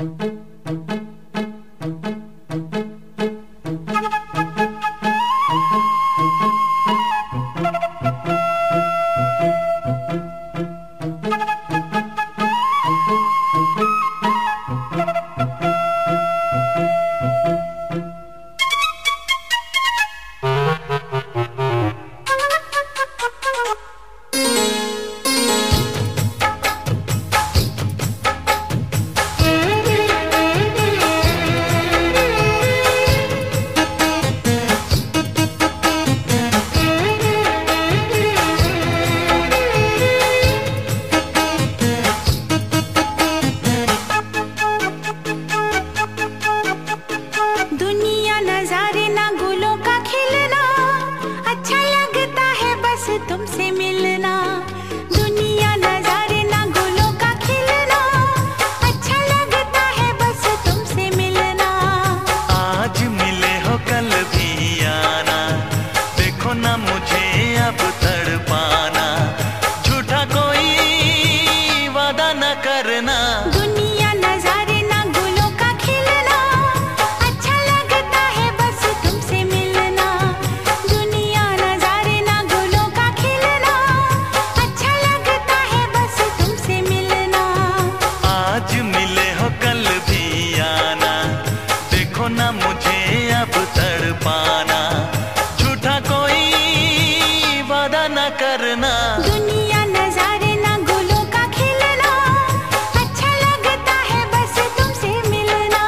तुमसे मिलना, दुनिया नजारे ना गुलों का खिलना, अच्छा लगता है बस तुमसे मिलना। आज मिले हो कल भी आना, देखो ना मुझे अब तड़पाना, झूठा कोई वादा न करना। दुनिया नजारे ना गुलों का खिलना, अच्छा लगता है बस तुमसे मिलना। दुनिया नजारे ना गुलों का खिलना, अच्छा लगता है बस तुमसे मिलना। आज मिले हो कल भी आना, देखो ना मुझे अब तड़पाना, झूठा कोई वादा न करना। दुनिया नजारे ना गुलों का खिलना, अच्छा लगता है बस तुमसे मिलना।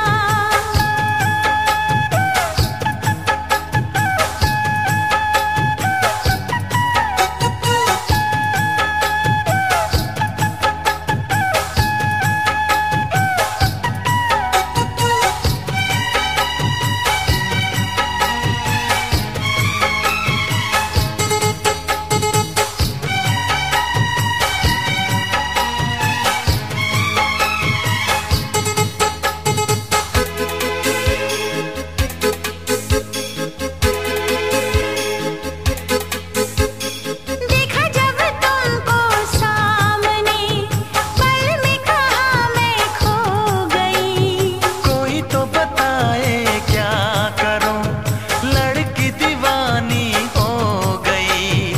देखा जब तुमको सामने, पल में कहा मैं खो गई। कोई तो बताए क्या करूं, लड़की दीवानी हो गई।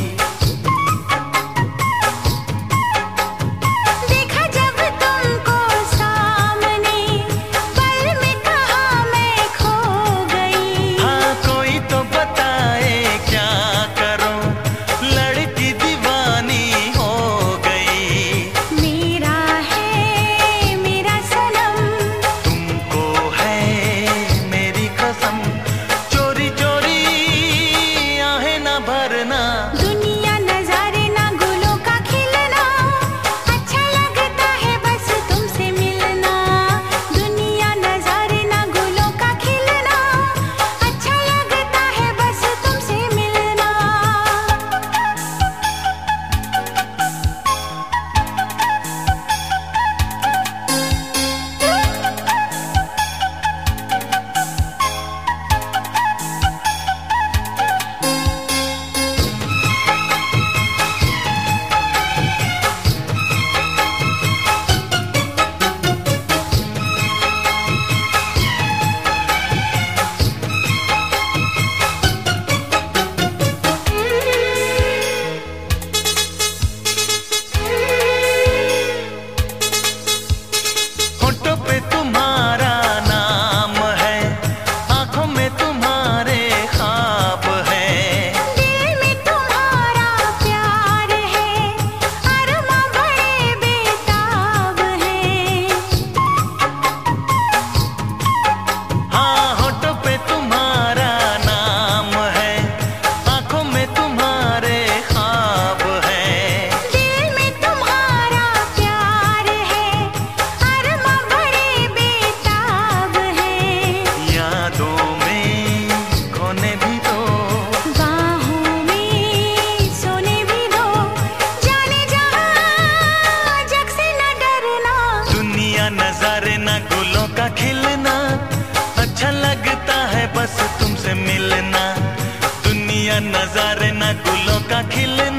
देखा जब तुमको सामने, पल में कहा मैं खो गई। हाँ कोई तो बताए क्या करूं, लड़की दीवानी हो गई। मेरा है मेरा सनम, तुमको है मेरी कसम, चोरी चोरी आहें न भरना। दुनिया नजारे ना गुलों का खिलना, अच्छा लगता है बस तुमसे मिलना। दुनिया नजारे ना गुलों का खिलना, अच्छा लगता है बस तुमसे मिलना। होठों पे तुम्हारा नाम है, आंखों में तुम्हारे ख्वाब है। दिल में तुम्हारा प्यार है, अरमां बड़े बेताब है। हाँ होठों पे तुम्हारा नाम है, आंखों में तुम्हारे ख्वाब है। दिल में तुम्हारा प्यार है, अरमां बड़े बेताब है। यादों में खोने भी दो, बाहों में सोने भी दो, जाने जहां जग से न डरना। दुनिया नजारे ना गुलों का खिलना, अच्छा लगता है बस तुमसे मिलना। दुनिया नजारे ना गुलों का खिलना,